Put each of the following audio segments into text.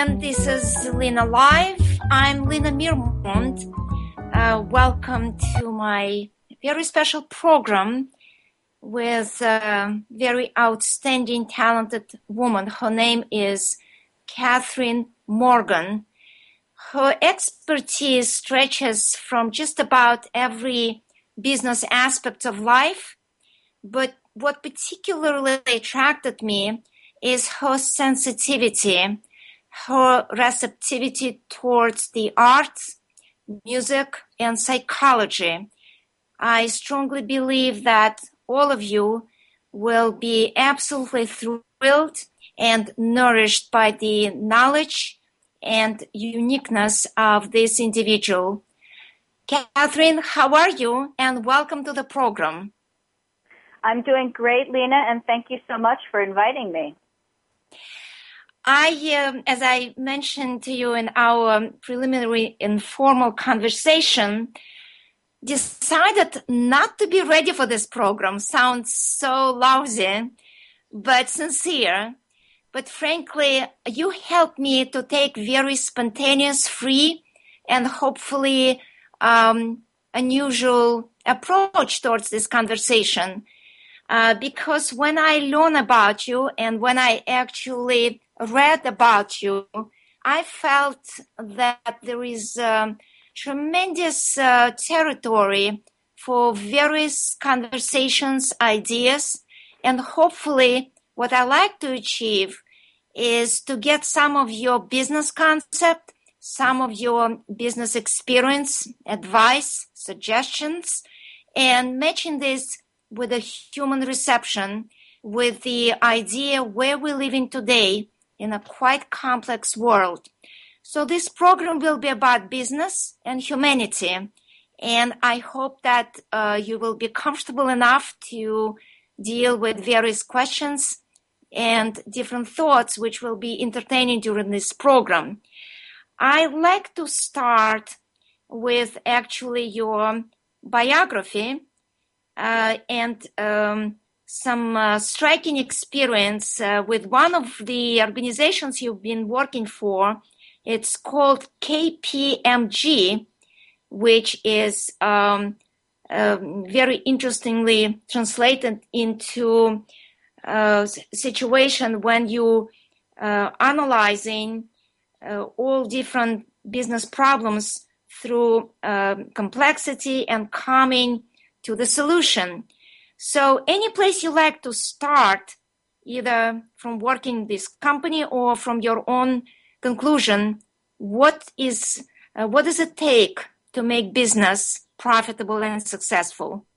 and this is Lena Live. I'm Lena Mirmont. Welcome to my very special program with a very outstanding, talented woman. Her name is Catherine Morgan. Her expertise stretches from just about every business aspect of life, but what particularly attracted me is her sensitivity, her receptivity towards the arts, music, and psychology. I strongly believe that all of you will be absolutely thrilled and nourished by the knowledge and uniqueness of this individual. Catherine, how are you? And welcome to the program. I'm doing great, Lena, and thank you so much for inviting me. As I mentioned to you in our preliminary informal conversation, decided not to be ready for this program. Sounds so lousy, but sincere. But frankly, you helped me to take very spontaneous, free, and hopefully unusual approach towards this conversation. Because when I learn about you and when I actually read about you, I felt that there is tremendous territory for various conversations, ideas, and hopefully what I like to achieve is to get some of your business concept, some of your business experience, advice, suggestions, and matching this with a human reception, with the idea where we're living today in a quite complex world. So this program will be about business and humanity, and I hope that you will be comfortable enough to deal with various questions and different thoughts which will be entertaining during this program. I'd like to start with actually your biography and some striking experience with one of the organizations you've been working for. It's called KPMG, which is very interestingly translated into a situation when you analyzing all different business problems through complexity and coming to the solution. So any place you like to start, either from working this company or from your own conclusion, what does it take to make business profitable and successful?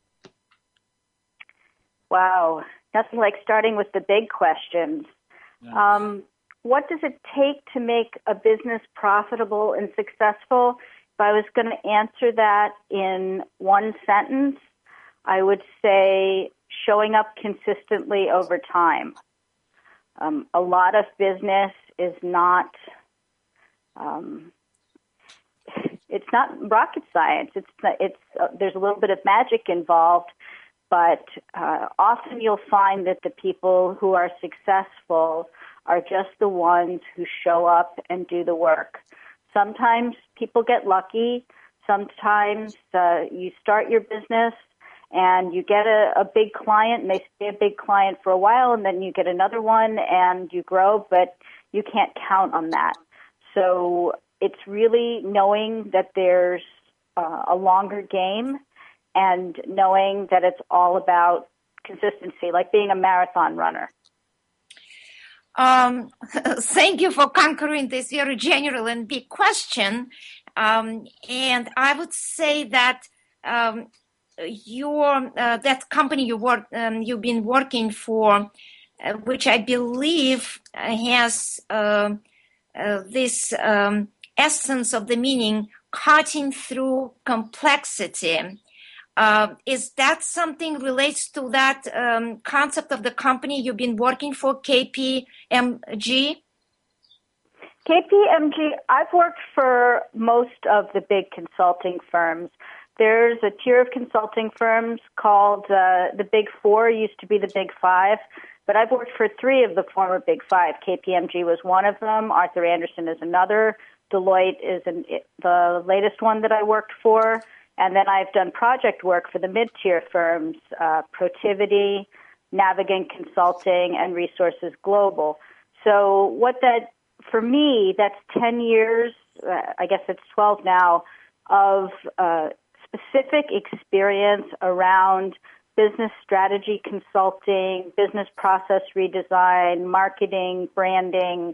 Wow, nothing like starting with the big questions. Yeah. What does it take to make a business profitable and successful? If I was going to answer that in one sentence, I would say showing up consistently over time. A lot of business is not, it's not rocket science. There's a little bit of magic involved, but often you'll find that the people who are successful are just the ones who show up and do the work. Sometimes people get lucky. Sometimes you start your business and you get a big client and they stay a big client for a while, and then you get another one and you grow, but you can't count on that. So it's really knowing that there's a longer game and knowing that it's all about consistency, like being a marathon runner. Thank you for conquering this very general and big question. And I would say that that company you've been working for, which I believe has this essence of the meaning, cutting through complexity. Is that something relates to that concept of the company you've been working for, KPMG? KPMG, I've worked for most of the big consulting firms. There's a tier of consulting firms called the Big Four, used to be the Big Five. but I've worked for 3 of the former Big Five. KPMG was one of them. Arthur Andersen is another. Deloitte is the latest one that I worked for. And then I've done project work for the mid-tier firms, Protiviti, Navigant Consulting, and Resources Global. So for me, that's 10 years, I guess it's 12 now, of specific experience around business strategy consulting, business process redesign, marketing, branding.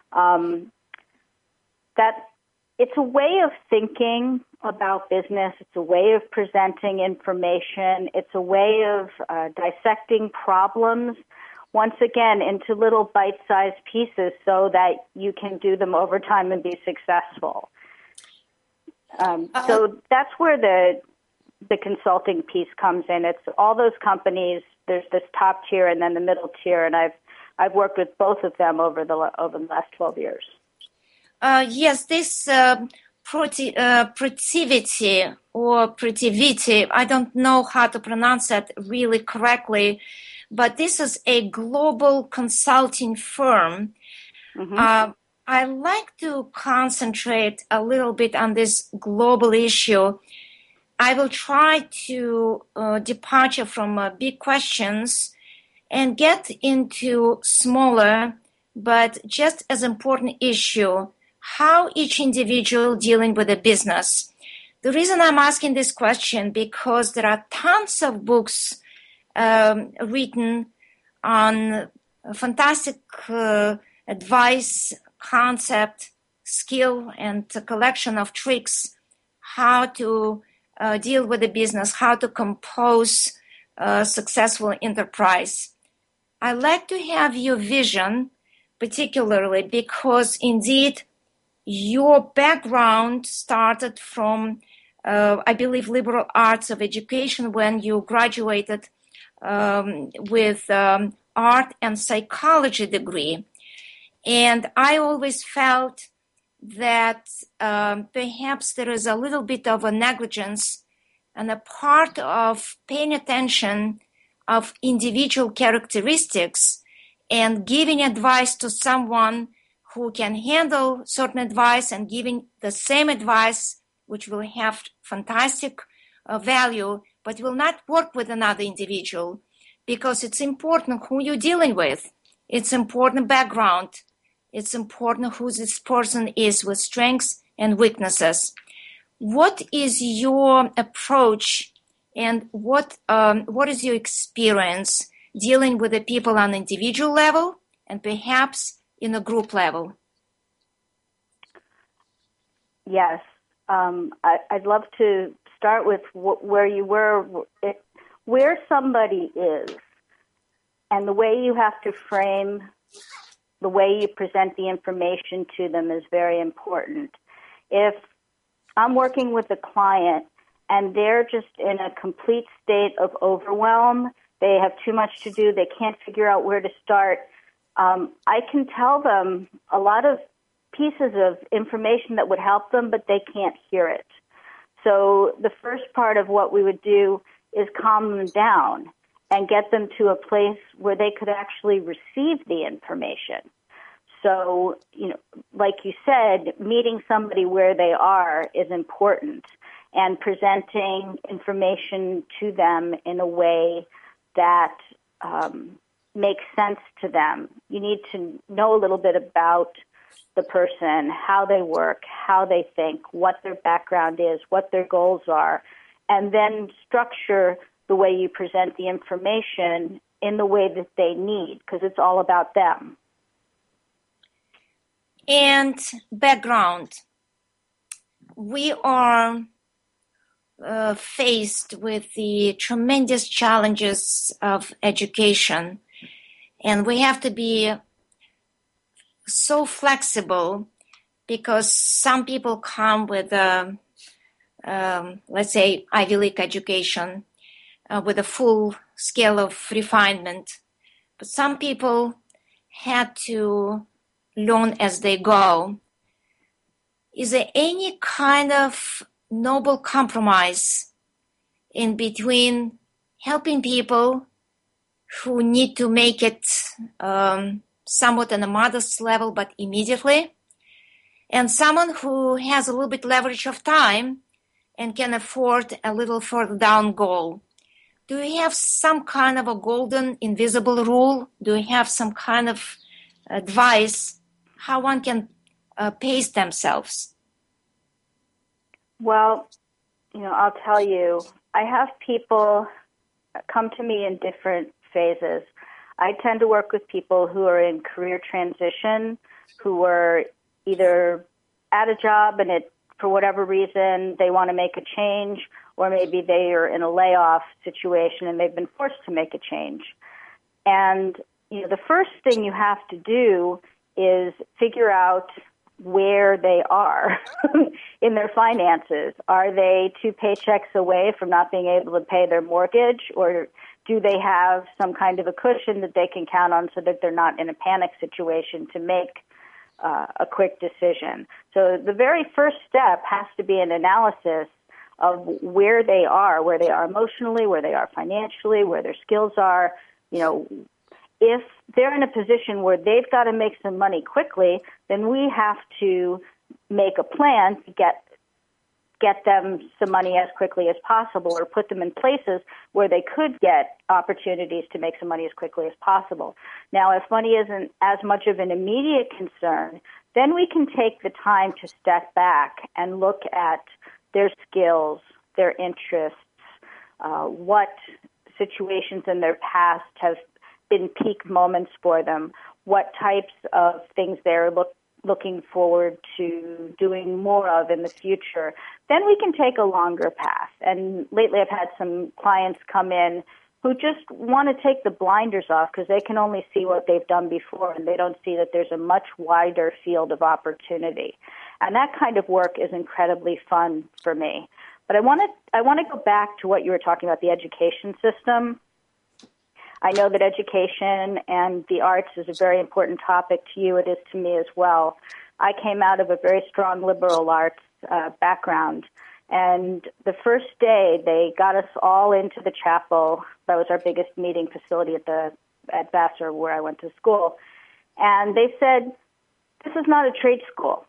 That it's a way of thinking about business. It's a way of presenting information. It's a way of dissecting problems, once again, into little bite-sized pieces so that you can do them over time and be successful. So that's where the consulting piece comes in. It's all those companies. There's this top tier and then the middle tier, and I've worked with both of them over the last 12 years. Yes, this Protiviti or Protiviti, I don't know how to pronounce that really correctly, but this is a global consulting firm. Mm-hmm. I like to concentrate a little bit on this global issue. I will try to departure from big questions and get into smaller but just as important issue, how each individual dealing with a business. The reason I'm asking this question because there are tons of books written on fantastic advice, concept, skill, and a collection of tricks how to deal with the business, how to compose a successful enterprise. I like to have your vision, particularly because indeed your background started from, I believe, liberal arts of education when you graduated with art and psychology degree. And I always felt that perhaps there is a little bit of a negligence and a part of paying attention of individual characteristics and giving advice to someone who can handle certain advice and giving the same advice, which will have fantastic value, but will not work with another individual because it's important who you're dealing with. It's important background. It's important who this person is with strengths and weaknesses. What is your approach and what is your experience dealing with the people on individual level and perhaps in a group level? Yes. I'd love to start with where you were, where somebody is, and the way you have to frame the way you present the information to them is very important. If I'm working with a client and they're just in a complete state of overwhelm, they have too much to do, they can't figure out where to start, I can tell them a lot of pieces of information that would help them, but they can't hear it. So the first part of what we would do is calm them down and get them to a place where they could actually receive the information. So, like you said, meeting somebody where they are is important, and presenting information to them in a way that makes sense to them. You need to know a little bit about the person, how they work, how they think, what their background is, what their goals are, and then structure the way you present the information in the way that they need, because it's all about them. And background. We are faced with the tremendous challenges of education, and we have to be so flexible because some people come with let's say, Ivy League education with a full scale of refinement. But some people had to learn as they go. Is there any kind of noble compromise in between helping people who need to make it somewhat on a modest level, but immediately, and someone who has a little bit leverage of time and can afford a little further down goal. Do you have some kind of a golden invisible rule? Do you have some kind of advice how one can pace themselves? Well, I'll tell you, I have people come to me in different phases. I tend to work with people who are in career transition, who are either at a job and for whatever reason they want to make a change, or maybe they are in a layoff situation and they've been forced to make a change. And the first thing you have to do is figure out where they are in their finances. Are they 2 paychecks away from not being able to pay their mortgage, or do they have some kind of a cushion that they can count on so that they're not in a panic situation to make a quick decision? So the very first step has to be an analysis of where they are emotionally, where they are financially, where their skills are. If they're in a position where they've got to make some money quickly, then we have to make a plan to get them some money as quickly as possible, or put them in places where they could get opportunities to make some money as quickly as possible. Now, if money isn't as much of an immediate concern, then we can take the time to step back and look at their skills, their interests, what situations in their past have been peak moments for them, what types of things they're looking forward to doing more of in the future. Then we can take a longer path. And lately I've had some clients come in who just want to take the blinders off because they can only see what they've done before, and they don't see that there's a much wider field of opportunity. And that kind of work is incredibly fun for me. But I want to go back to what you were talking about, the education system. I know that education and the arts is a very important topic to you. It is to me as well. I came out of a very strong liberal arts background, and the first day they got us all into the chapel. That was our biggest meeting facility at Vassar, where I went to school. And they said, "This is not a trade school.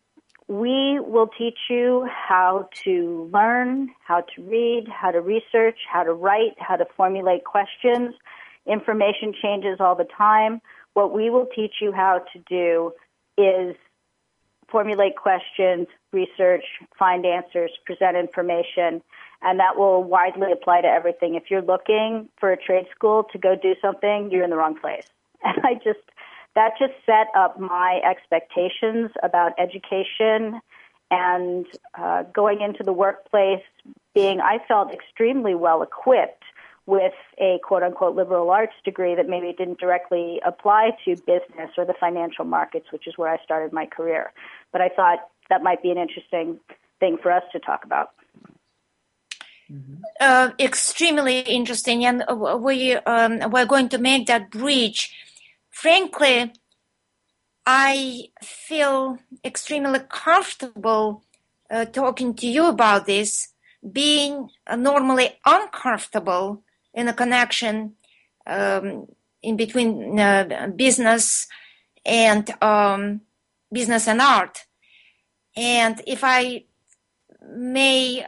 We will teach you how to learn, how to read, how to research, how to write, how to formulate questions. Information changes all the time. What we will teach you how to do is formulate questions, research, find answers, present information, and that will widely apply to everything. If you're looking for a trade school to go do something, you're in the wrong place." And that just set up my expectations about education and going into the workplace I felt extremely well equipped with a quote-unquote liberal arts degree that maybe didn't directly apply to business or the financial markets, which is where I started my career. But I thought that might be an interesting thing for us to talk about. Extremely interesting, and we're going to make that bridge. Frankly, I feel extremely comfortable talking to you about this, being normally uncomfortable in a connection in between business and art. And if I may,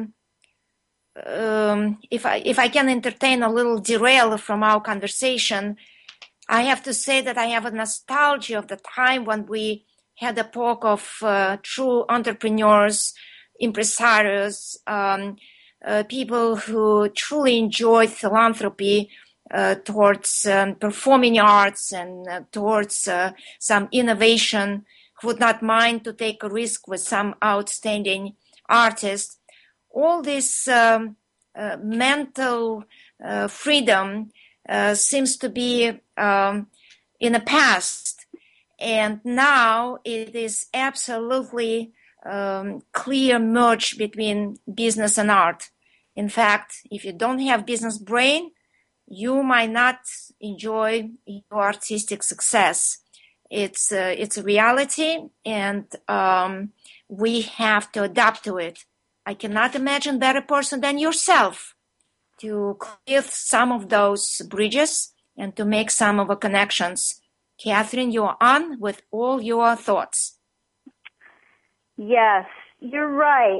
if I can entertain a little derail from our conversation, I have to say that I have a nostalgia of the time when we had a talk of true entrepreneurs, impresarios, people who truly enjoyed philanthropy towards performing arts and towards some innovation, who would not mind to take a risk with some outstanding artist. All this mental freedom seems to be in the past, and now it is absolutely clear merge between business and art. In fact, if you don't have business brain, you might not enjoy your artistic success. It's a reality, and we have to adapt to it. I cannot imagine a better person than yourself to clear some of those bridges and to make some of the connections. Catherine, you're on with all your thoughts. Yes, you're right.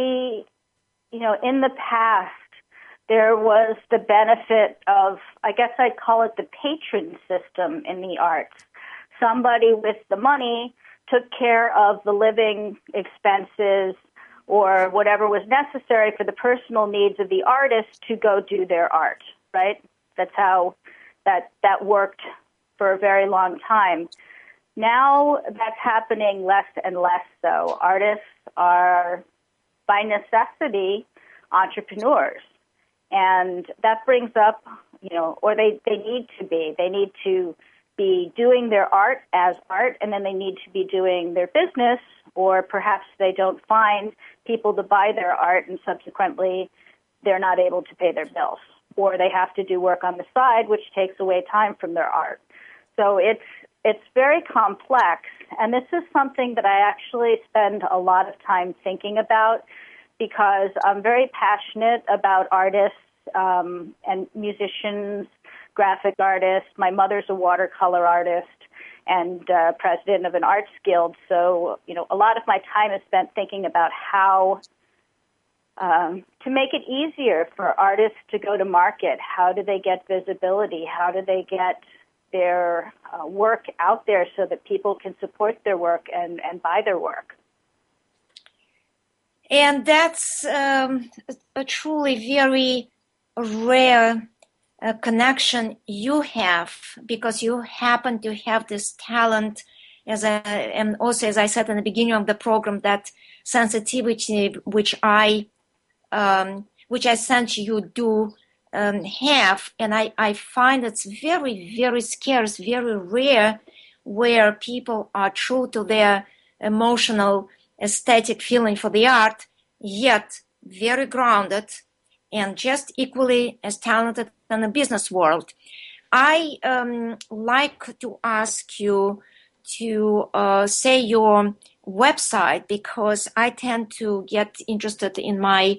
In the past, there was the benefit of, I guess I'd call it the patron system in the arts. Somebody with the money took care of the living expenses or whatever was necessary for the personal needs of the artist to go do their art, right? That's how that worked for a very long time. Now that's happening less and less so. Artists are, by necessity, entrepreneurs. And that brings up, or they need to be. They need to be doing their art as art, and then they need to be doing their business, or perhaps they don't find people to buy their art, and subsequently they're not able to pay their bills. Or they have to do work on the side, which takes away time from their art. So it's very complex, and this is something that I actually spend a lot of time thinking about because I'm very passionate about artists and musicians, graphic artists. My mother's a watercolor artist and president of an arts guild, so a lot of my time is spent thinking about how to make it easier for artists to go to market. How do they get visibility? How do they get their work out there so that people can support their work and buy their work? And that's a truly very rare connection you have, because you happen to have this talent, and also, as I said in the beginning of the program, that sensitivity which I sense you do have, and I find it's very, very scarce, very rare, where people are true to their emotional, aesthetic feeling for the art, yet very grounded and just equally as talented in the business world. I like to ask you to say your website, because I tend to get interested in my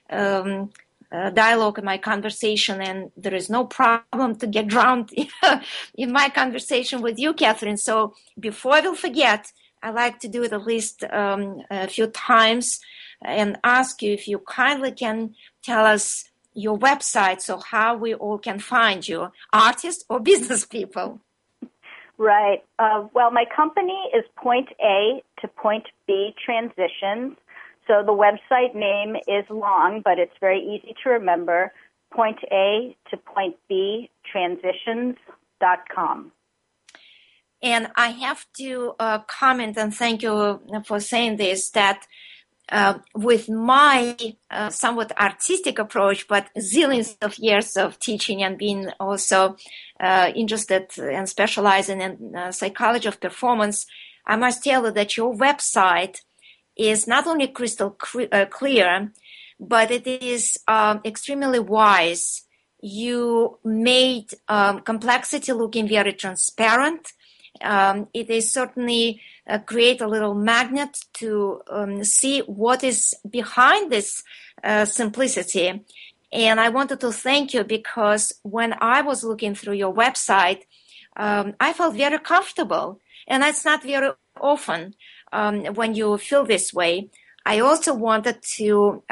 dialogue and my conversation, and there is no problem to get drowned in my conversation with you, Catherine. So before I will forget, I like to do it at least a few times and ask you if you kindly can tell us your website, so how we all can find you, artists or business people. Right. Well, my company is Point A to Point B Transitions. So the website name is long, but it's very easy to remember. Point A to Point B Transitions.com. And I have to comment, and thank you for saying this, that with my somewhat artistic approach, but zillions of years of teaching and being also interested and specializing in psychology of performance, I must tell you that your website is not only crystal clear, but it is extremely wise. You made complexity looking very transparent. It is certainly create a little magnet to see what is behind this simplicity. And I wanted to thank you, because when I was looking through your website, I felt very comfortable. And that's not very often when you feel this way. I also wanted to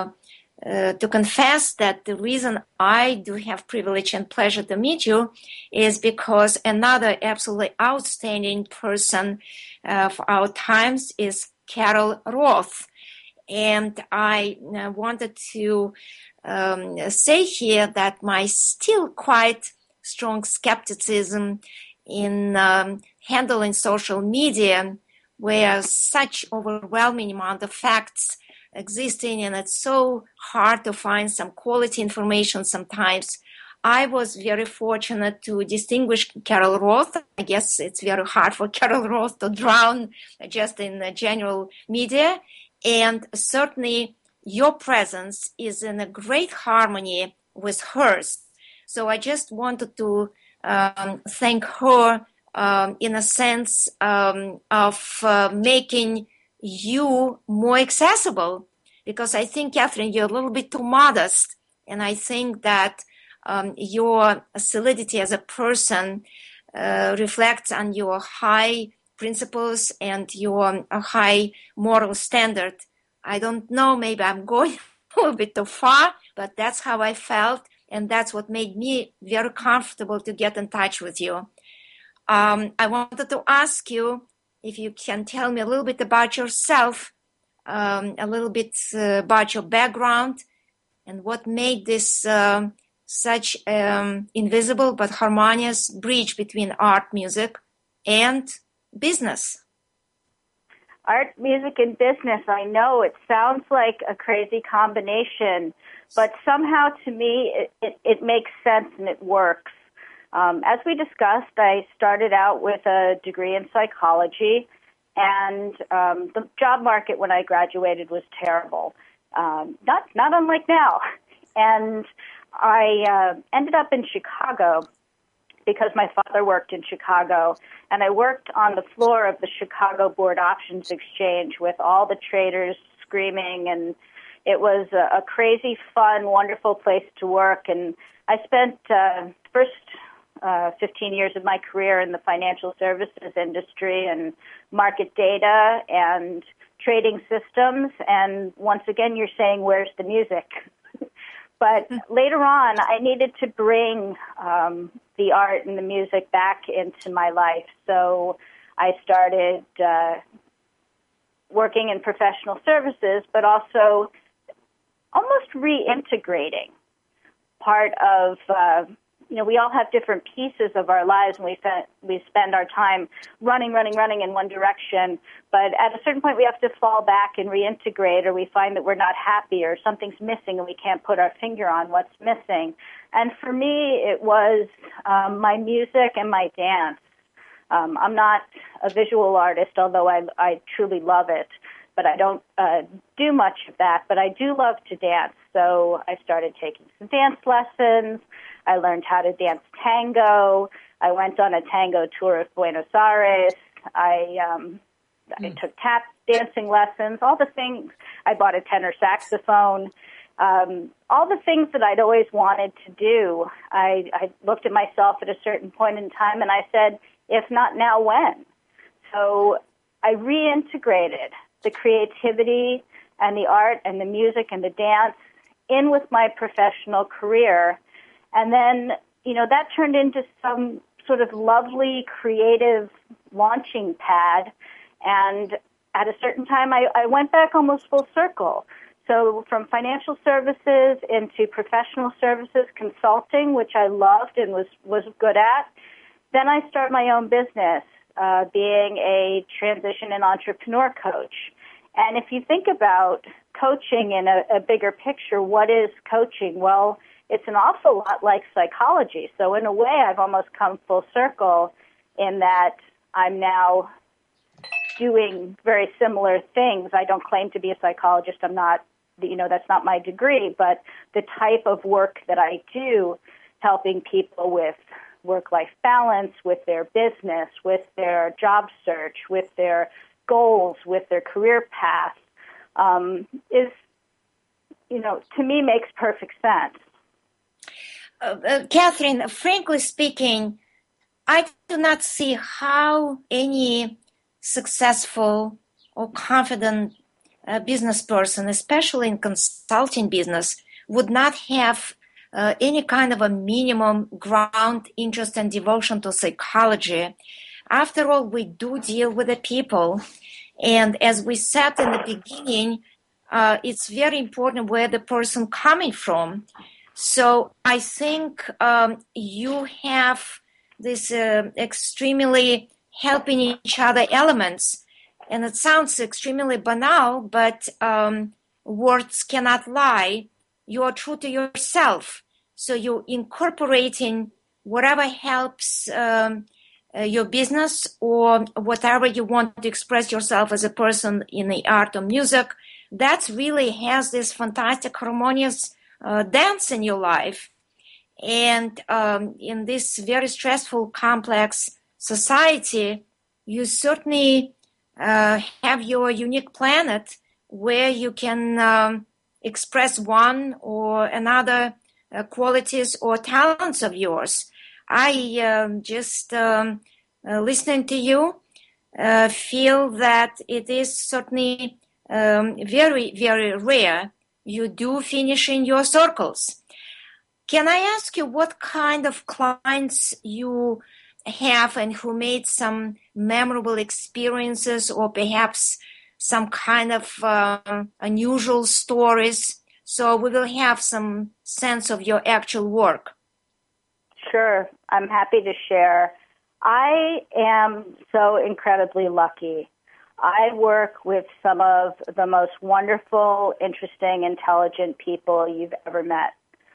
confess that the reason I do have privilege and pleasure to meet you is because another absolutely outstanding person for our times is Carol Roth. And I wanted to say here that my still quite strong skepticism in handling social media, where such overwhelming amount of facts existing, and it's so hard to find some quality information sometimes. I was very fortunate to distinguish Carol Roth. I guess it's very hard for Carol Roth to drown just in the general media. And certainly your presence is in a great harmony with hers. So I just wanted to thank her in a sense of making you more accessible, because I think, Catherine, you're a little bit too modest And I think that your solidity as a person reflects on your high principles and your high moral standard. I don't know, maybe I'm going a little bit too far, but that's how I felt. And that's what made me very comfortable to get in touch with you. I wanted to ask you if you can tell me a little bit about yourself, a little bit about your background, and what made this such invisible but harmonious bridge between art, music, and business. Art, music, and business. I know it sounds like a crazy combination, but somehow to me it makes sense and it works. As we discussed, I started out with a degree in psychology, and the job market when I graduated was terrible, not unlike now. And I ended up in Chicago because my father worked in Chicago, and I worked on the floor of the Chicago Board Options Exchange with all the traders screaming, and it was a crazy, fun, wonderful place to work. And I spent first 15 years of my career in the financial services industry and market data and trading systems. And once again, you're saying, where's the music? But later on, I needed to bring the art and the music back into my life. So I started working in professional services, but also almost reintegrating part of, we all have different pieces of our lives, and we spend our time running in one direction. But at a certain point, we have to fall back and reintegrate, or we find that we're not happy, or something's missing, and we can't put our finger on what's missing. And for me, it was my music and my dance. I'm not a visual artist, although I truly love it, but I don't do much of that. But I do love to dance, so I started taking some dance lessons. I learned how to dance tango. I went on a tango tour of Buenos Aires. I took tap dancing lessons, all the things. I bought a tenor saxophone. All the things that I'd always wanted to do. I looked at myself at a certain point in time and I said, if not now, when? So I reintegrated the creativity and the art and the music and the dance in with my professional career. And then, that turned into some sort of lovely creative launching pad. And at a certain time, I went back almost full circle. So from financial services into professional services, consulting, which I loved and was good at. Then I started my own business, being a transition and entrepreneur coach. And if you think about coaching in a bigger picture, what is coaching? Well, it's an awful lot like psychology. So in a way, I've almost come full circle in that I'm now doing very similar things. I don't claim to be a psychologist. I'm not, that's not my degree, but the type of work that I do, helping people with work-life balance, with their business, with their job search, with their goals, with their career path, is, to me makes perfect sense. Catherine, frankly speaking, I do not see how any successful or confident business person, especially in consulting business, would not have any kind of a minimum ground interest and devotion to psychology. After all, we do deal with the people. And as we said in the beginning, it's very important where the person coming from. So I think you have this extremely helping each other elements. And it sounds extremely banal, but words cannot lie. You are true to yourself. So you're incorporating whatever helps your business or whatever you want to express yourself as a person in the art or music. That really has this fantastic harmonious dance in your life. And in this very stressful, complex society, you certainly have your unique planet where you can express one or another qualities or talents of yours. I just listening to you feel that it is certainly very, very rare you do finish in your circles. Can I ask you what kind of clients you have and who made some memorable experiences or perhaps some kind of unusual stories, so we will have some sense of your actual work? Sure. I'm happy to share. I am so incredibly lucky. I work with some of the most wonderful, interesting, intelligent people you've ever met.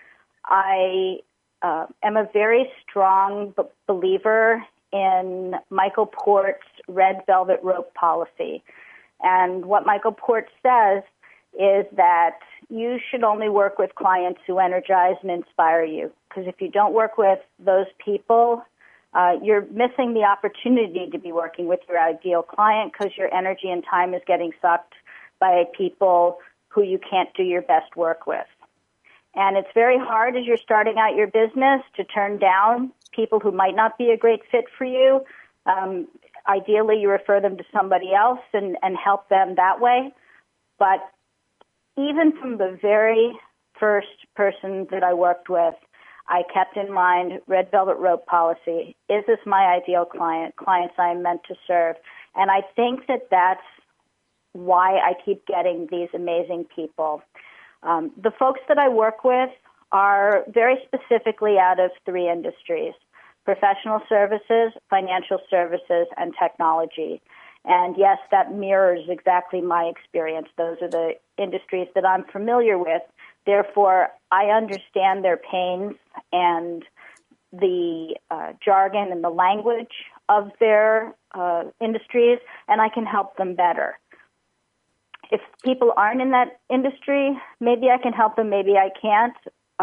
I am a very strong believer in Michael Port's red velvet rope policy. And what Michael Port says is that you should only work with clients who energize and inspire you. Because if you don't work with those people, you're missing the opportunity to be working with your ideal client because your energy and time is getting sucked by people who you can't do your best work with. And it's very hard as you're starting out your business to turn down people who might not be a great fit for you. Ideally, you refer them to somebody else and help them that way. But even from the very first person that I worked with, I kept in mind red velvet rope policy. Is this my ideal client, clients I am meant to serve? And I think that that's why I keep getting these amazing people. The folks that I work with are very specifically out of three industries: professional services, financial services, and technology. And yes, that mirrors exactly my experience. Those are the industries that I'm familiar with. Therefore, I understand their pains and the jargon and the language of their industries, and I can help them better. If people aren't in that industry, maybe I can help them, maybe I can't.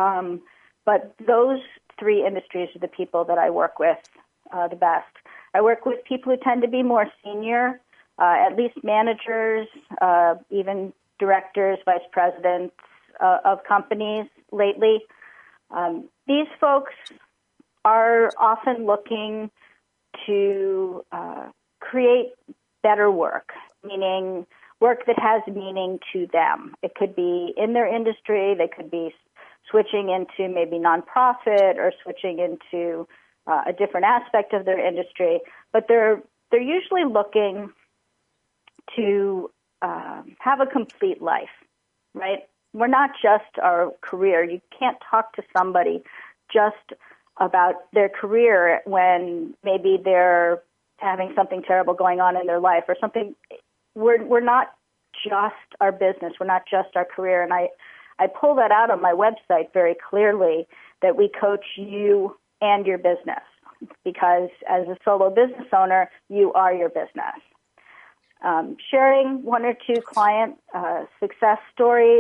But those three industries are the people that I work with the best. I work with people who tend to be more senior, at least managers, even directors, vice presidents of companies lately. These folks are often looking to create better work, meaning work that has meaning to them. It could be in their industry, they could be switching into maybe nonprofit or switching into a different aspect of their industry, but they're usually looking to have a complete life, right? We're not just our career. You can't talk to somebody just about their career when maybe they're having something terrible going on in their life or something. We're not just our business. We're not just our career. And I pull that out on my website very clearly, that we coach you and your business, because as a solo business owner, you are your business. Sharing one or two client success stories.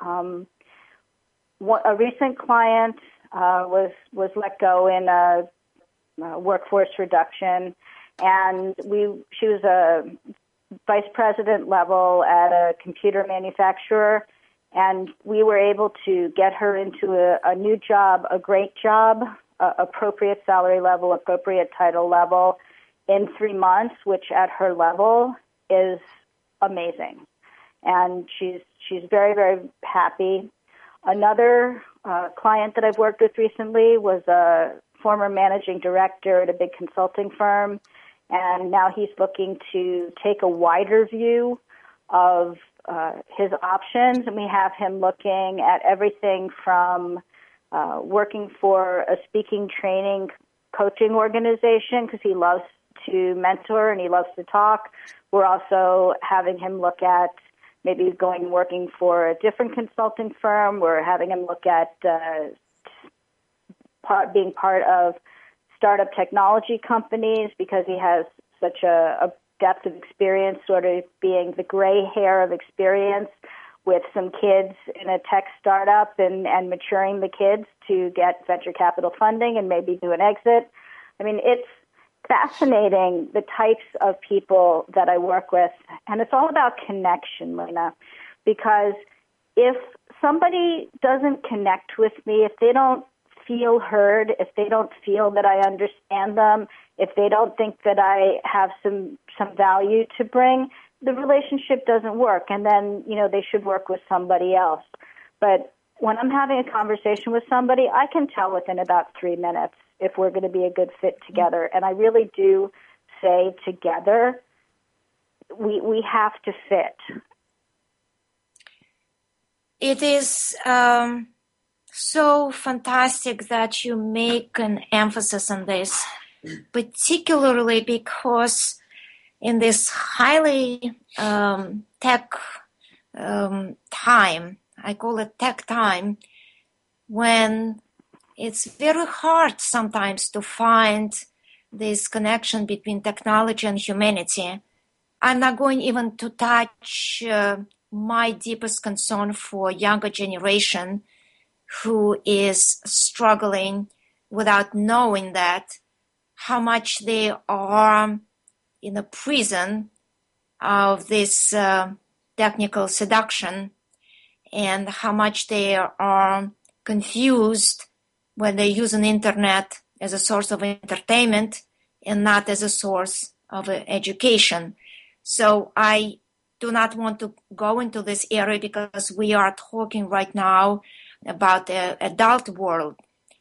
A recent client was let go in a workforce reduction, and she was a vice president level at a computer manufacturer, and we were able to get her into a new job, a great job, appropriate salary level, appropriate title level in 3 months, which at her level is amazing. And she's very, very happy. Another client that I've worked with recently was a former managing director at a big consulting firm, and now he's looking to take a wider view of his options, and we have him looking at everything from working for a speaking, training, coaching organization, because he loves to mentor and he loves to talk. We're also having him look at maybe working for a different consulting firm. We're having him look at being part of startup technology companies, because he has such a depth of experience, sort of being the gray hair of experience with some kids in a tech startup and maturing the kids to get venture capital funding and maybe do an exit. I mean, it's fascinating, the types of people that I work with. And it's all about connection, Lena, because if somebody doesn't connect with me, if they don't feel heard, if they don't feel that I understand them, if they don't think that I have some value to bring, the relationship doesn't work. And then, they should work with somebody else. But when I'm having a conversation with somebody, I can tell within about 3 minutes if we're going to be a good fit together. And I really do say together, we have to fit. It is so fantastic that you make an emphasis on this, particularly because in this highly tech time, I call it tech time, when it's very hard sometimes to find this connection between technology and humanity. I'm not going even to touch my deepest concern for younger generation who is struggling without knowing that, how much they are in a prison of this technical seduction, and how much they are confused when they use an internet as a source of entertainment and not as a source of education. So I do not want to go into this area because we are talking right now about the adult world.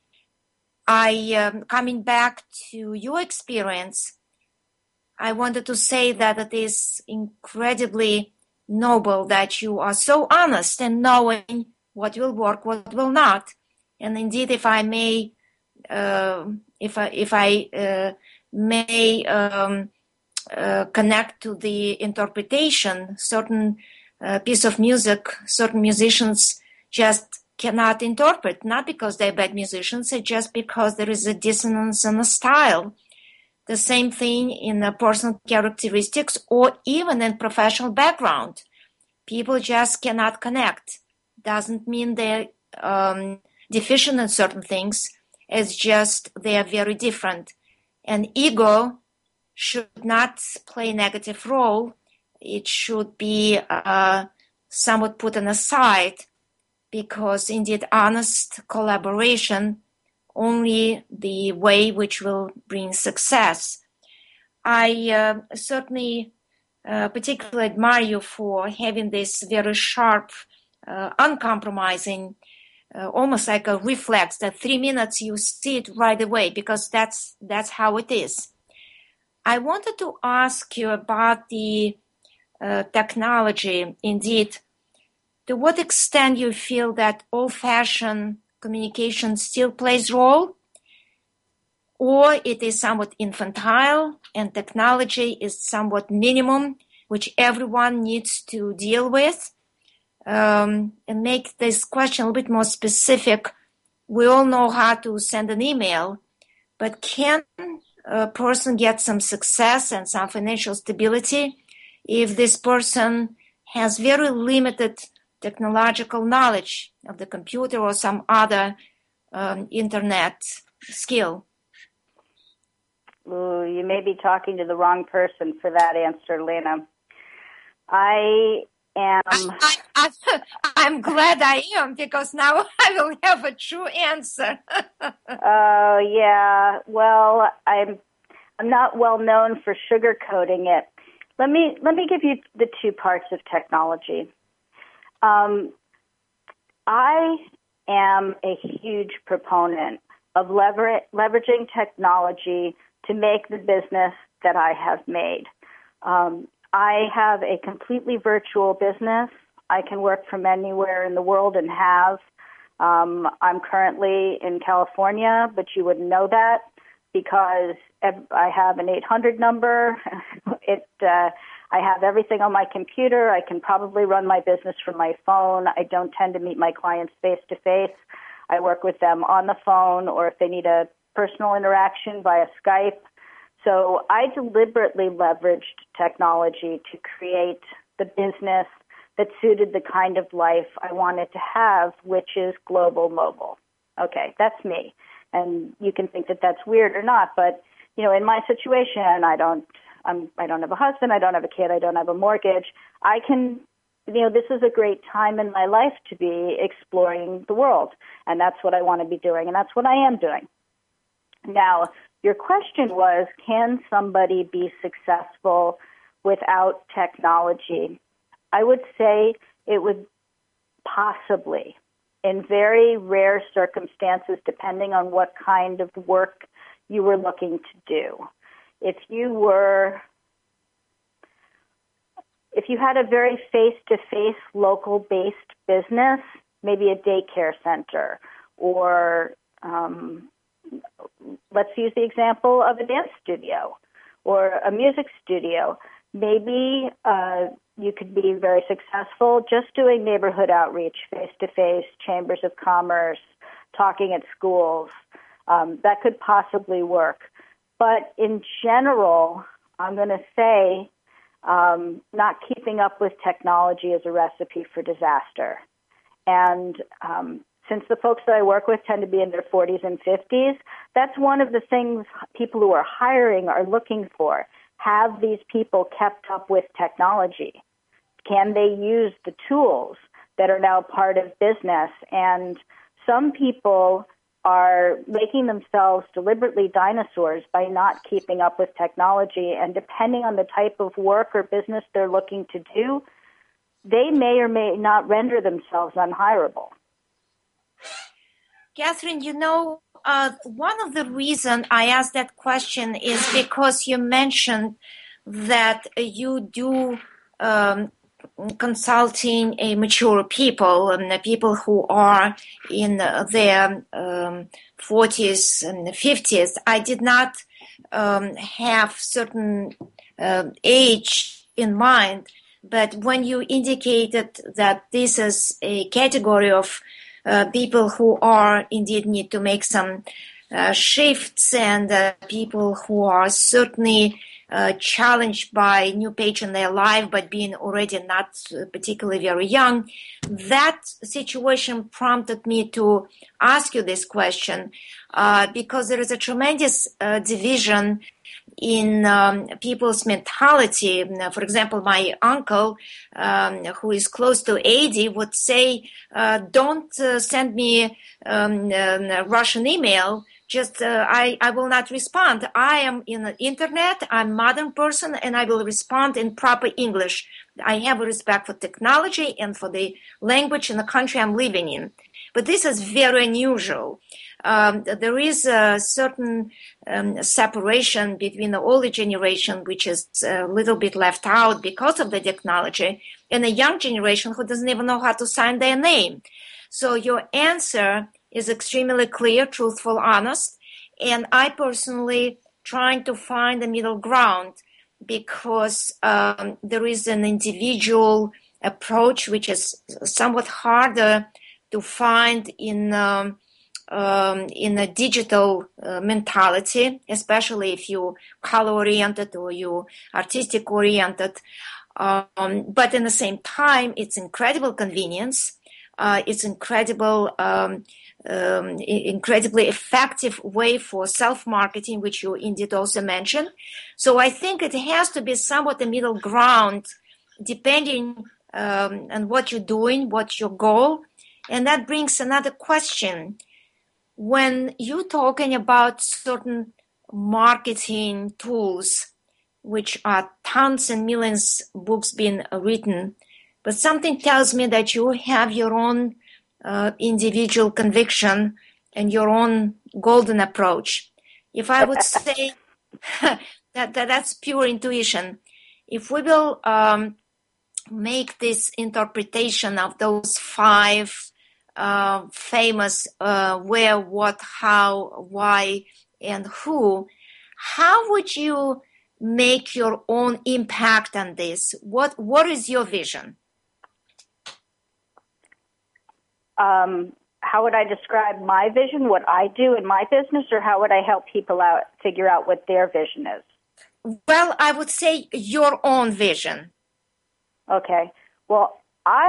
Coming back to your experience, I wanted to say that it is incredibly noble that you are so honest in knowing what will work, what will not. And indeed, if I may, connect to the interpretation, certain piece of music, certain musicians just cannot interpret, not because they're bad musicians, it's just because there is a dissonance in the style. The same thing in the personal characteristics or even in professional background. People just cannot connect. Doesn't mean they're deficient in certain things. It's just they are very different. And ego should not play a negative role. It should be somewhat put on aside, because indeed honest collaboration only the way which will bring success. I certainly particularly admire you for having this very sharp, uncompromising, almost like a reflex that 3 minutes you see it right away, because that's how it is. I wanted to ask you about the technology. Indeed, to what extent you feel that old-fashioned communication still plays role, or it is somewhat infantile and technology is somewhat minimum, which everyone needs to deal with? And make this question a little bit more specific. We all know how to send an email, but can a person get some success and some financial stability if this person has very limited technological knowledge of the computer or some other internet skill? Ooh, you may be talking to the wrong person for that answer, Lena. I'm glad I am, because now I will have a true answer. Yeah. Well, I'm not well known for sugarcoating it. Let me give you the two parts of technology. I am a huge proponent of leveraging technology to make the business that I have made. I have a completely virtual business. I can work from anywhere in the world and have. I'm currently in California, but you wouldn't know that because I have an 800 number. I have everything on my computer. I can probably run my business from my phone. I don't tend to meet my clients face-to-face. I work with them on the phone, or if they need a personal interaction via Skype. So I deliberately leveraged technology to create the business that suited the kind of life I wanted to have, which is global mobile. Okay, that's me. And you can think that that's weird or not, but, in my situation, I don't have a husband, I don't have a kid, I don't have a mortgage. I can this is a great time in my life to be exploring the world, and that's what I want to be doing, and that's what I am doing. Now, your question was, can somebody be successful without technology? I would say it would possibly, in very rare circumstances, depending on what kind of work you were looking to do. If you had a very face-to-face, local-based business, maybe a daycare center, or let's use the example of a dance studio or a music studio. Maybe you could be very successful just doing neighborhood outreach, face-to-face, chambers of commerce, talking at schools. That could possibly work. But in general, I'm going to say not keeping up with technology is a recipe for disaster. And since the folks that I work with tend to be in their 40s and 50s, that's one of the things people who are hiring are looking for. Have these people kept up with technology? Can they use the tools that are now part of business? And some people are making themselves deliberately dinosaurs by not keeping up with technology. And depending on the type of work or business they're looking to do, they may or may not render themselves unhireable. Catherine, one of the reasons I asked that question is because you mentioned that you do consulting a mature people, and people who are in their 40s and 50s. I did not have certain age in mind, but when you indicated that this is a category of people who are indeed need to make some shifts, and people who are certainly challenged by new page in their life, but being already not particularly very young. That situation prompted me to ask you this question because there is a tremendous division in people's mentality. For example, my uncle, who is close to 80, would say, don't send me a Russian email. Just I will not respond. I am in the internet. I'm a modern person, and I will respond in proper English. I have a respect for technology and for the language in the country I'm living in. But this is very unusual. There is a certain separation between the older generation, which is a little bit left out because of the technology, and the young generation who doesn't even know how to sign their name. So your answer is extremely clear, truthful, honest, and I personally trying to find the middle ground because there is an individual approach which is somewhat harder to find in a digital mentality, especially if you color-oriented or you artistic-oriented. But in the same time, it's incredible convenience. It's incredibly effective way for self-marketing, which you indeed also mentioned. So I think it has to be somewhat a middle ground, depending on what you're doing, what's your goal. And that brings another question. When you're talking about certain marketing tools, which are tons and millions of books being written, but something tells me that you have your own individual conviction and your own golden approach. If I would say that's pure intuition, if we will make this interpretation of those 5 famous where, what, how, why, and who, how would you make your own impact on this? What is your vision? How would I describe my vision, what I do in my business, or how would I help people figure out what their vision is? Well, I would say your own vision. Okay. Well,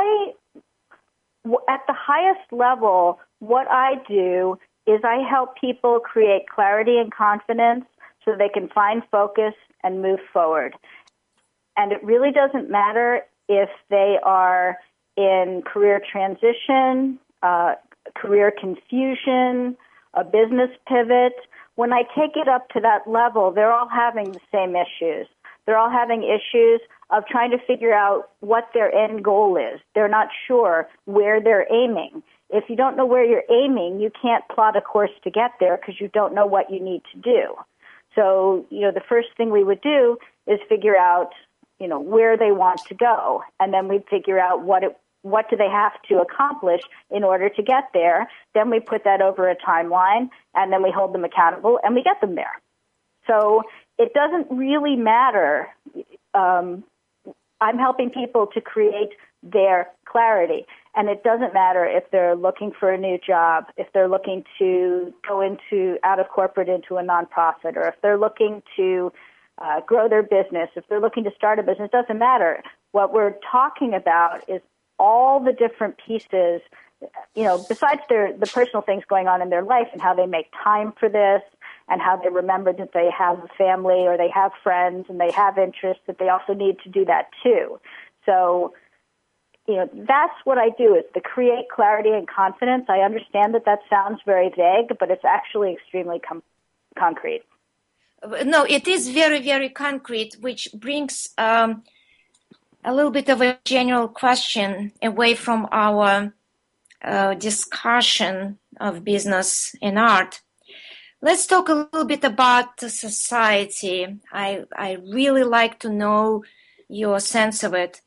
at the highest level, what I do is I help people create clarity and confidence so they can find focus and move forward. And it really doesn't matter if they are in career transition, career confusion, a business pivot. When I take it up to that level, they're all having the same issues. They're all having issues of trying to figure out what their end goal is. They're not sure where they're aiming. If you don't know where you're aiming, you can't plot a course to get there because you don't know what you need to do. So, the first thing we would do is figure out, where they want to go. And then we'd figure out what do they have to accomplish in order to get there. Then we put that over a timeline, and then we hold them accountable, and we get them there. So it doesn't really matter. I'm helping people to create their clarity. And it doesn't matter if they're looking for a new job, if they're looking to go out of corporate into a nonprofit, or if they're looking to grow their business, if they're looking to start a business, it doesn't matter. What we're talking about is all the different pieces, besides the personal things going on in their life and how they make time for this and how they remember that they have a family or they have friends and they have interests, that they also need to do that too. So, that's what I do, is to create clarity and confidence. I understand that sounds very vague, but it's actually extremely concrete. No, it is very, very concrete, which brings a little bit of a general question away from our discussion of business and art. Let's talk a little bit about the society. I really like to know your sense of it.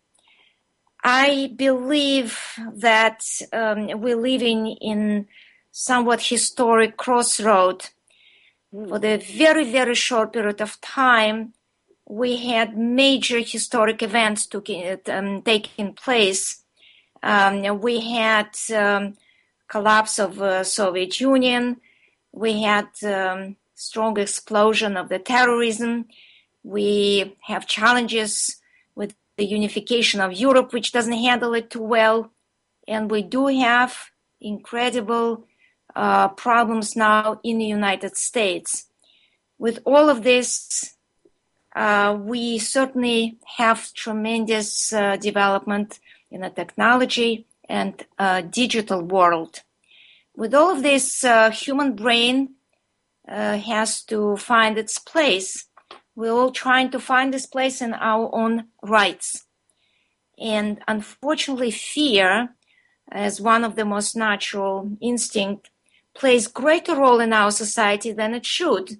I believe that we're living in somewhat historic crossroad. For the very, very short period of time, we had major historic events taking place. We had collapse of Soviet Union. We had strong explosion of the terrorism. We have challenges with the unification of Europe, which doesn't handle it too well. And we do have incredible problems now in the United States. With all of this, we certainly have tremendous development in the technology and digital world. With all of this, human brain has to find its place. We're all trying to find this place in our own rights. And unfortunately, fear, as one of the most natural instincts, plays greater role in our society than it should.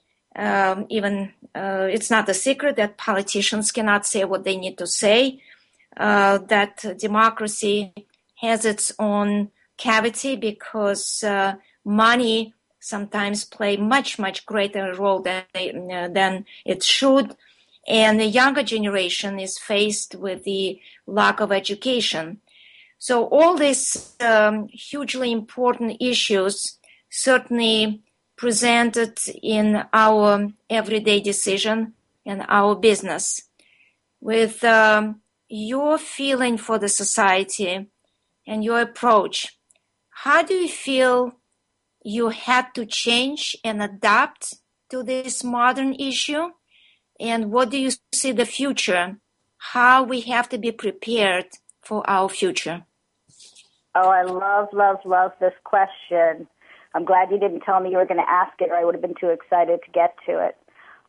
It's not a secret that politicians cannot say what they need to say, that democracy has its own cavity because money sometimes play much, much greater role than it should. And the younger generation is faced with the lack of education. So all these hugely important issues certainly presented in our everyday decision and our business. With your feeling for the society and your approach, how do you feel you had to change and adapt to this modern issue? And what do you see the future? How we have to be prepared for our future? Oh, I love this question. I'm glad you didn't tell me you were going to ask it, or I would have been too excited to get to it.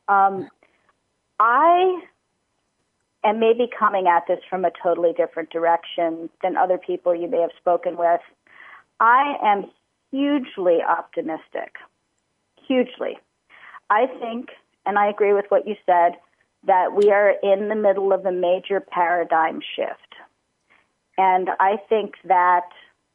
I am maybe coming at this from a totally different direction than other people you may have spoken with. I am hugely optimistic. Hugely. I think, and I agree with what you said, that we are in the middle of a major paradigm shift. And I think that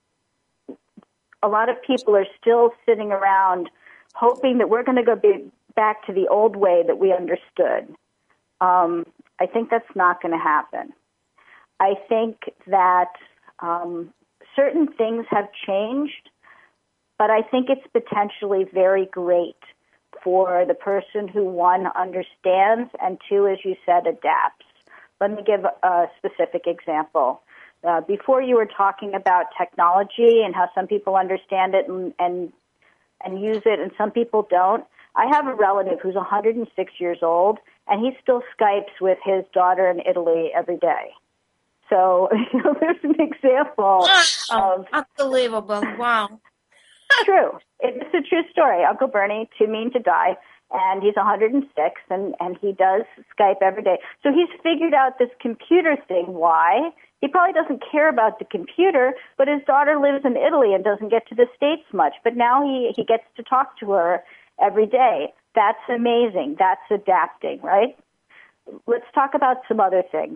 a lot of people are still sitting around hoping that we're going to go back to the old way that we understood. I think that's not going to happen. I think that certain things have changed, but I think it's potentially very great for the person who, one, understands, and two, as you said, adapts. Let me give a specific example. Before you were talking about technology and how some people understand it and use it and some people don't. I have a relative who's 106 years old, and he still Skypes with his daughter in Italy every day. So there's an example Wow. of Unbelievable. Wow. true. It's a true story. Uncle Bernie, too mean to die, and he's 106, and he does Skype every day. So he's figured out this computer thing. Why? He probably doesn't care about the computer, but his daughter lives in Italy and doesn't get to the States much. But now he gets to talk to her every day. That's amazing. That's adapting, right? Let's talk about some other things.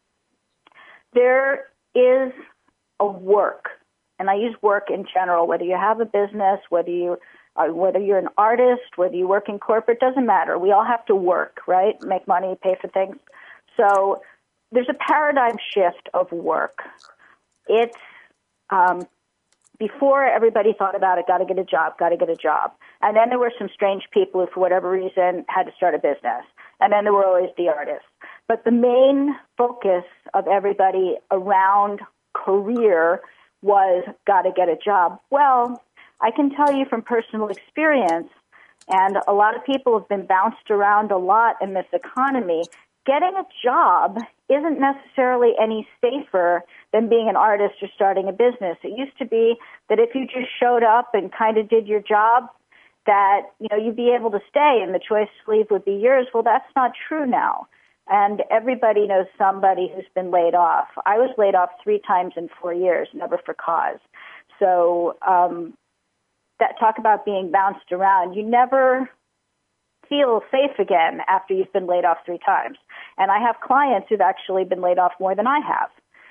There is a work, and I use work in general, whether you have a business, whether you're an artist, whether you work in corporate, doesn't matter. We all have to work, right? Make money, pay for things. So there's a paradigm shift of work. It's before everybody thought about it, got to get a job. And then there were some strange people who, for whatever reason, had to start a business. And then there were always the artists. But the main focus of everybody around career was got to get a job. Well, I can tell you from personal experience, and a lot of people have been bounced around a lot in this economy, getting a job isn't necessarily any safer than being an artist or starting a business. It used to be that if you just showed up and kind of did your job, that, you'd be able to stay and the choice to leave would be yours. Well, that's not true now. And everybody knows somebody who's been laid off. I was laid off 3 times in 4 years, never for cause. So that talk about being bounced around, you never feel safe again after you've been laid off 3 times. And I have clients who've actually been laid off more than I have.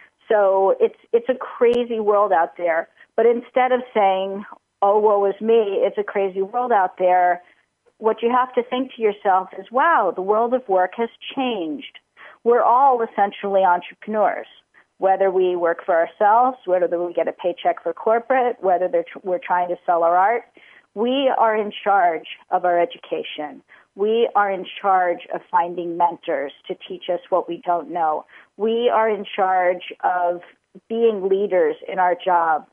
So it's a crazy world out there. But instead of saying, oh, woe is me, it's a crazy world out there, what you have to think to yourself is, wow, the world of work has changed. We're all essentially entrepreneurs, whether we work for ourselves, whether we get a paycheck for corporate, whether we're trying to sell our art. We are in charge of our education. We are in charge of finding mentors to teach us what we don't know. We are in charge of being leaders in our job,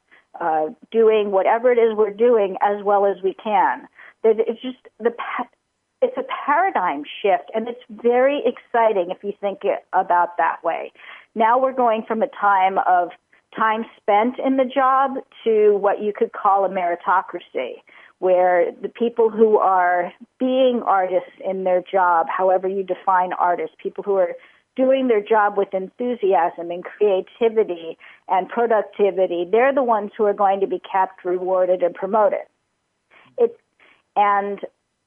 doing whatever it is we're doing as well as we can. It's just it's a paradigm shift, and it's very exciting if you think about that way. Now we're going from a time of time spent in the job to what you could call a meritocracy, where the people who are being artists in their job, however you define artists, people who are doing their job with enthusiasm and creativity and productivity, they're the ones who are going to be kept, rewarded, and promoted. And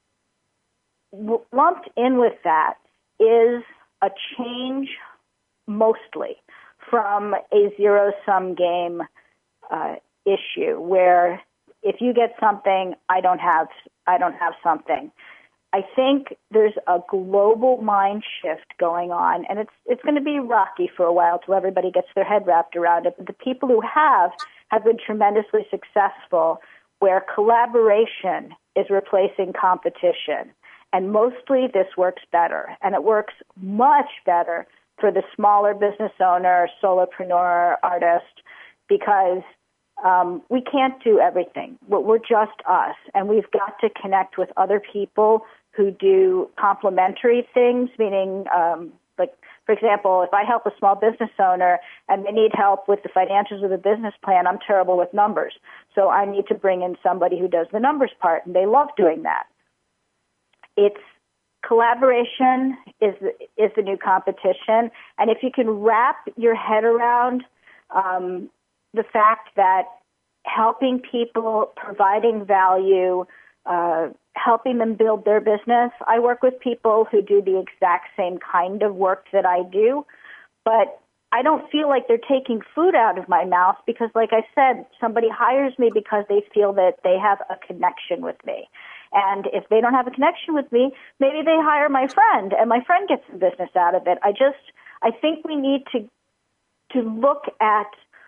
lumped in with that is a change mostly from a zero-sum game issue where if you get something, I don't have something. I think there's a global mind shift going on, and it's going to be rocky for a while till everybody gets their head wrapped around it. But the people who have been tremendously successful, where collaboration is replacing competition. And mostly this works better, and it works much better for the smaller business owner, solopreneur, artist, because we can't do everything. We're just us, and we've got to connect with other people who do complementary things, meaning like, for example, if I help a small business owner and they need help with the financials of the business plan, I'm terrible with numbers. So I need to bring in somebody who does the numbers part, and they love doing that. It's collaboration is the new competition. And if you can wrap your head around the fact that helping people, providing value, helping them build their business. I work with people who do the exact same kind of work that I do, but I don't feel like they're taking food out of my mouth because, like I said, somebody hires me because they feel that they have a connection with me. And if they don't have a connection with me, maybe they hire my friend, and my friend gets some business out of it. I think we need to look at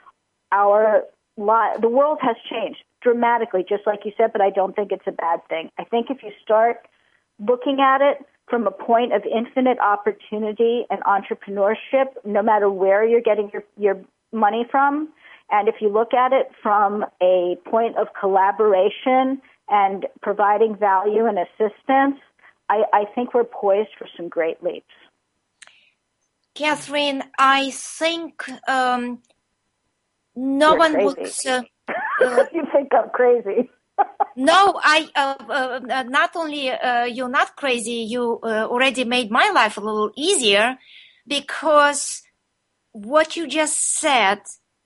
the world has changed dramatically, just like you said, but I don't think it's a bad thing. I think if you start looking at it from a point of infinite opportunity and entrepreneurship, no matter where you're getting your money from, and if you look at it from a point of collaboration and providing value and assistance, I think we're poised for some great leaps. Catherine, I think no You're one crazy. would. You think I'm crazy. No, not only you're not crazy, you already made my life a little easier, because what you just said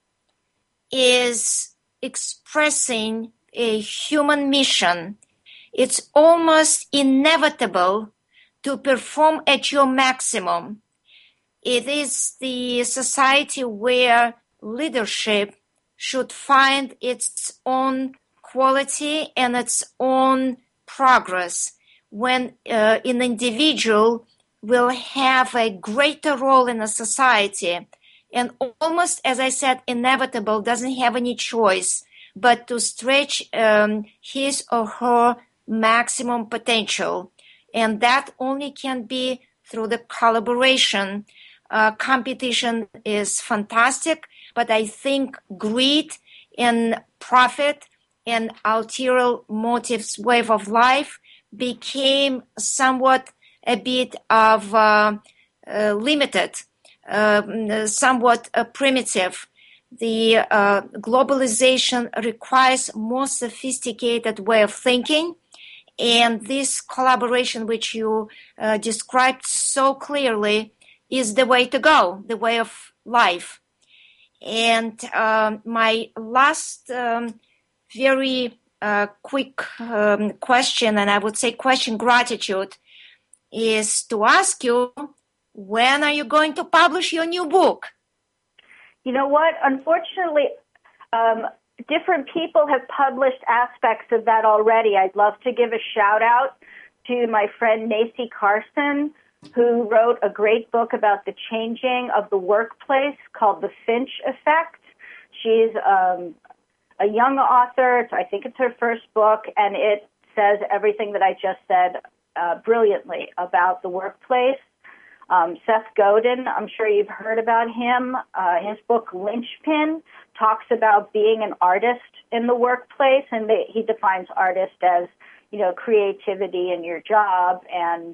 is expressing a human mission. It's almost inevitable to perform at your maximum. It is the society where leadership should find its own quality and its own progress, when an individual will have a greater role in a society, and almost, as I said, inevitable, doesn't have any choice but to stretch his or her maximum potential. And that only can be through the collaboration. Competition is fantastic, but I think greed and profit and ulterior motives wave of life became somewhat a bit of limited, somewhat primitive. The globalization requires more sophisticated way of thinking, and this collaboration, which you described so clearly, is the way to go, the way of life. And my last very quick question, and I would say question gratitude, is to ask you, when are you going to publish your new book? You know what? Unfortunately, different people have published aspects of that already. I'd love to give a shout out to my friend Nacy Carson, who wrote a great book about the changing of the workplace called The Finch Effect. She's a young author. I think it's her first book, and it says everything that I just said brilliantly about the workplace. Seth Godin, I'm sure you've heard about him. His book, Lynchpin, talks about being an artist in the workplace, and he defines artist as, creativity in your job and,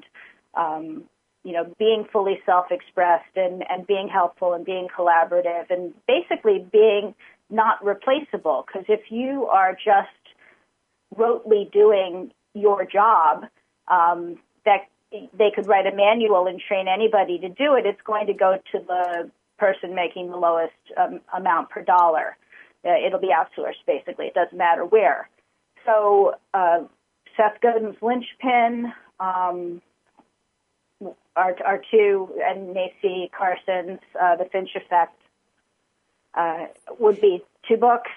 being fully self-expressed and being helpful and being collaborative and basically being not replaceable. Because if you are just rotely doing your job, that they could write a manual and train anybody to do it, it's going to go to the person making the lowest amount per dollar. It'll be outsourced, basically. It doesn't matter where. So Seth Godin's Lynchpin are two, and Nacy Carson's The Finch Effect would be two books.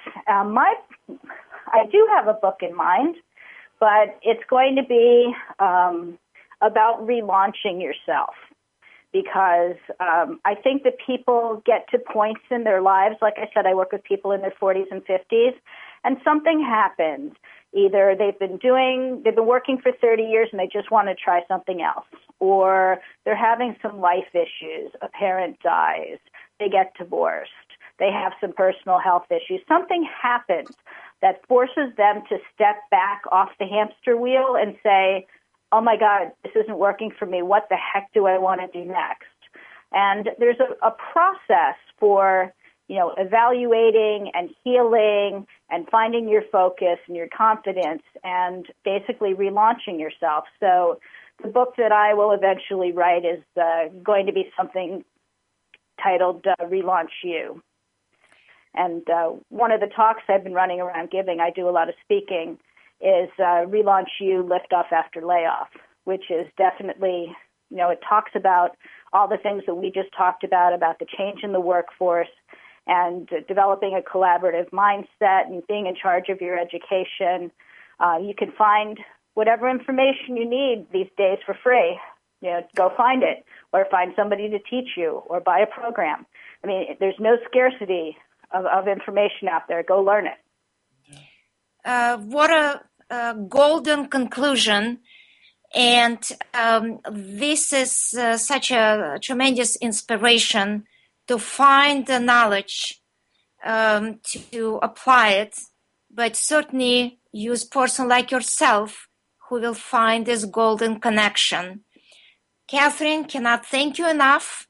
I do have a book in mind, but it's going to be about relaunching yourself, because I think that people get to points in their lives. Like I said, I work with people in their 40s and 50s, and something happens. Either they've been working for 30 years and they just want to try something else, or they're having some life issues. A parent dies, they get divorced, they have some personal health issues. Something happens that forces them to step back off the hamster wheel and say, oh my God, this isn't working for me. What the heck do I want to do next? And there's a process for, evaluating and healing and finding your focus and your confidence and basically relaunching yourself. So the book that I will eventually write is going to be something titled Relaunch You. And one of the talks I've been running around giving, I do a lot of speaking, is Relaunch You, Lift Off After Layoff, which is definitely, it talks about all the things that we just talked about the change in the workforce and developing a collaborative mindset and being in charge of your education. You can find whatever information you need these days for free. Go find it, or find somebody to teach you, or buy a program. I mean, there's no scarcity of information out there. Go learn it. What a golden conclusion. And this is such a tremendous inspiration to find the knowledge, to apply it, but certainly use a person like yourself who will find this golden connection. Catherine, cannot thank you enough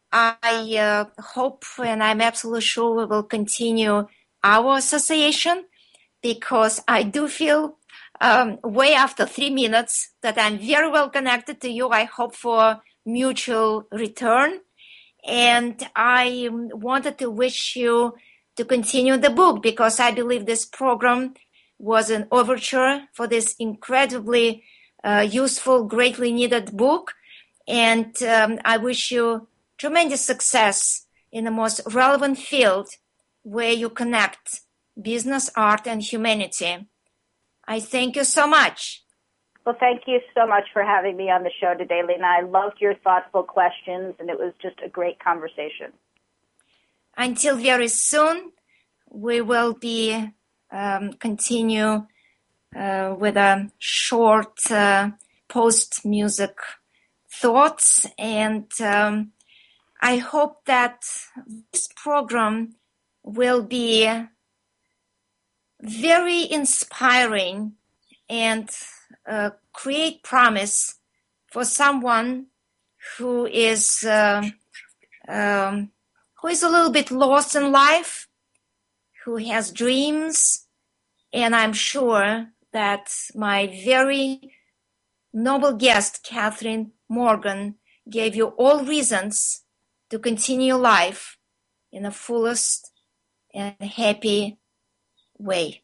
I hope, and I'm absolutely sure we will continue our association, because I do feel way after 3 minutes that I'm very well connected to you. I hope for mutual return. And I wanted to wish you to continue the book, because I believe this program was an overture for this incredibly useful, greatly needed book. And I wish you tremendous success in the most relevant field where you connect business, art, and humanity. I thank you so much. Well, thank you so much for having me on the show today, Lena. I loved your thoughtful questions, and it was just a great conversation. Until very soon, we will be continue with a short post-music thoughts, and I hope that this program will be very inspiring and create promise for someone who is a little bit lost in life, who has dreams. And I'm sure that my very noble guest, Catherine Morgan, gave you all reasons to continue life in the fullest and happy way.